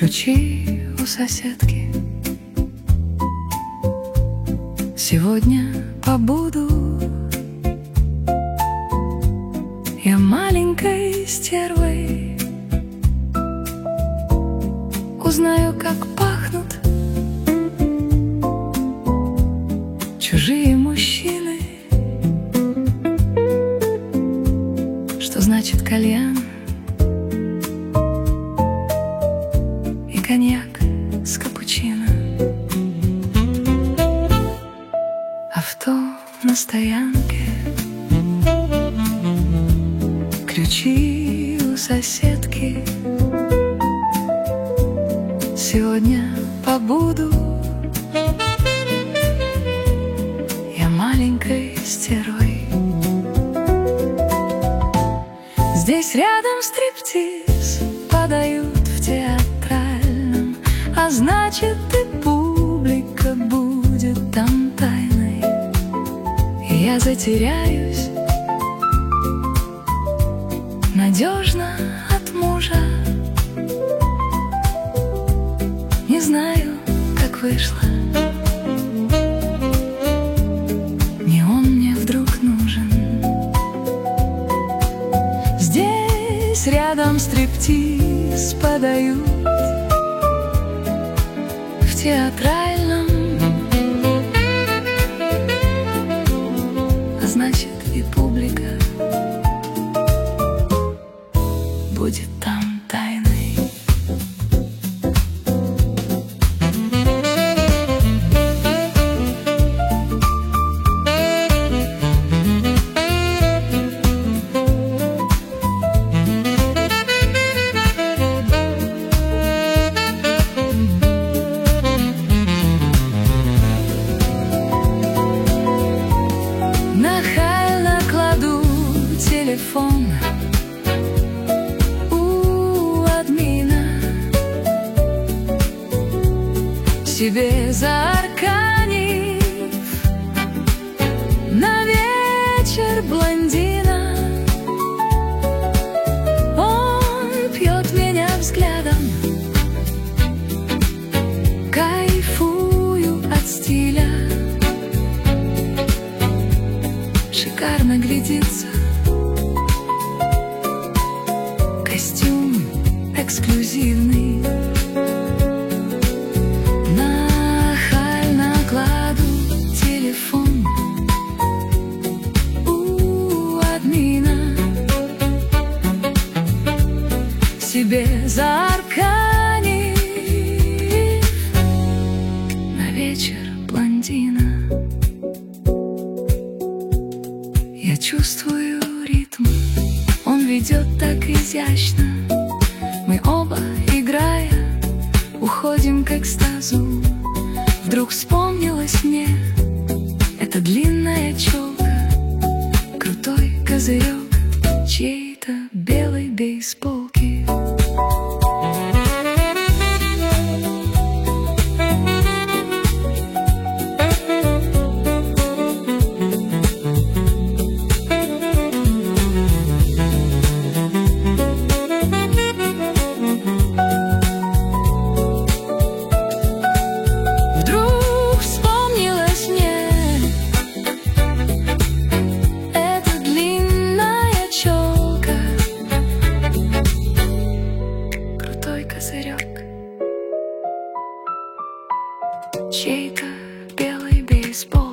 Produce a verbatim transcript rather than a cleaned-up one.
Ключи у соседки. Сегодня побуду я маленькой стервой. Узнаю, как пахнут чужие мужчины, что значит кальян и коньяк с капучино. Авто на стоянке, ключи у соседки. Сегодня побуду я маленькой стервой. Здесь рядом стриптиз подают в театральном, а значит и публика будет там тайной. И я затеряюсь надежно от мужа. Не знаю, как вышло, не он мне вдруг нужен. Здесь рядом стриптиз подают в театральном, а значит и публика будет там тайной. Нахально кладу телефон у админа, себе заарканив на вечер блондина. Он пьет меня взглядом, кайфую от стиля. Шикарно глядится, костюм эксклюзивный. Нахально кладу телефон у админа, себе заарканив на вечер блондина. Я чувствую ритм, он ведет так изящно. Мы оба, играя, уходим к экстазу. Вдруг вспомнилось мне эта длинная челка, крутой козырек чьей-то белой бейсболки. Чей-то белый бейсбол.